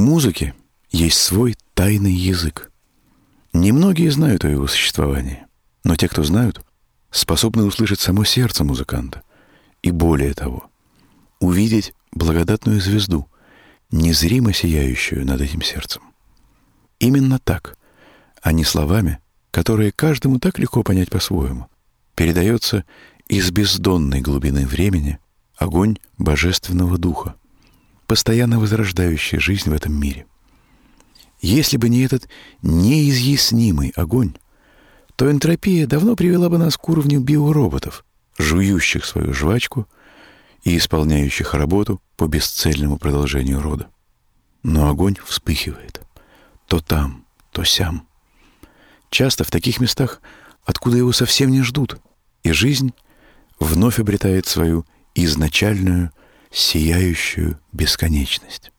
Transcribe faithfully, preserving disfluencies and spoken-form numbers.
музыки есть свой тайный язык. Немногие знают о его существовании, но те, кто знают, способны услышать само сердце музыканта и, более того, увидеть благодатную звезду, незримо сияющую над этим сердцем. Именно так, а не словами, которые каждому так легко понять по-своему, передается из бездонной глубины времени огонь Божественного Духа, постоянно возрождающий жизнь в этом мире. Если бы не этот неизъяснимый огонь, то энтропия давно привела бы нас к уровню биороботов, жующих свою жвачку и исполняющих работу по бесцельному продолжению рода. Но огонь вспыхивает то там, то сям. Часто в таких местах, откуда его совсем не ждут, и жизнь вновь обретает свою изначальную сияющую бесконечность.